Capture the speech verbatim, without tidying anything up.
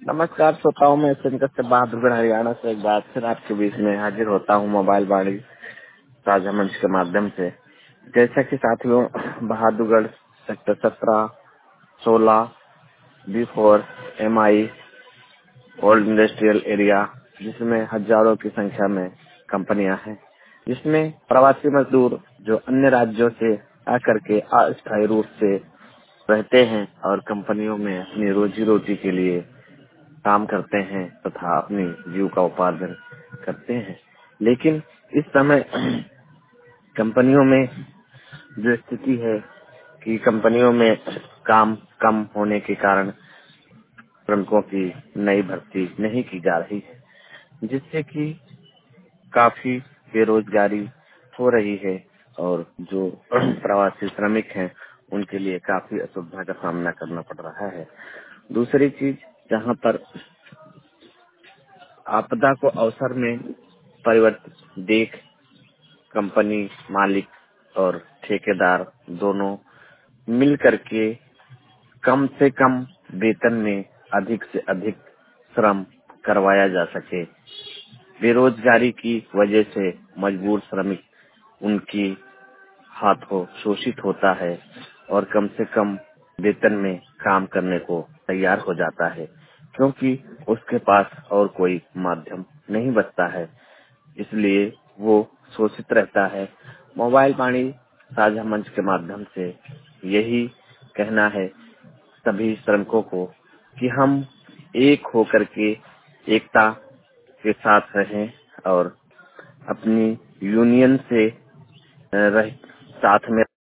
नमस्कार श्रोताओं, मैं शंकर से बहादुरगढ़ हरियाणा से एक बार फिर आपके बीच में हाजिर होता हूं मोबाइल वाणी साझा मंच के माध्यम से। जैसा कि साथियों, बहादुरगढ़ सेक्टर सत्रह, सोलह, B four, M I, old industrial area, जिसमें हजारों की संख्या में कंपनियां हैं, जिसमें प्रवासी मजदूर जो अन्य राज्यों से आकर के अस्थायी रूप से रहते हैं और कंपनियों में अपनी रोजी रोटी के लिए काम करते हैं तथा अपनी जीव का उपार्जन करते हैं। लेकिन इस समय कंपनियों में जो स्थिति है कि कंपनियों में काम कम होने के कारण श्रमिकों की नई भर्ती नहीं की जा रही है, जिससे कि काफी बेरोजगारी हो रही है और जो प्रवासी श्रमिक हैं उनके लिए काफी असुविधा का सामना करना पड़ रहा है। दूसरी चीज, जहाँ पर आपदा को अवसर में परिवर्तित देख कंपनी मालिक और ठेकेदार दोनों मिल करके कम से कम वेतन में अधिक से अधिक श्रम करवाया जा सके। बेरोजगारी की वजह से मजबूर श्रमिक उनकी हाथों शोषित होता है और कम से कम वेतन में काम करने को तैयार हो जाता है, क्योंकि उसके पास और कोई माध्यम नहीं बचता है, इसलिए वो शोषित रहता है। मोबाइल वाणी साझा मंच के माध्यम से यही कहना है सभी श्रमिकों को कि हम एक होकर के एकता के साथ रहें और अपनी यूनियन से रह, साथ में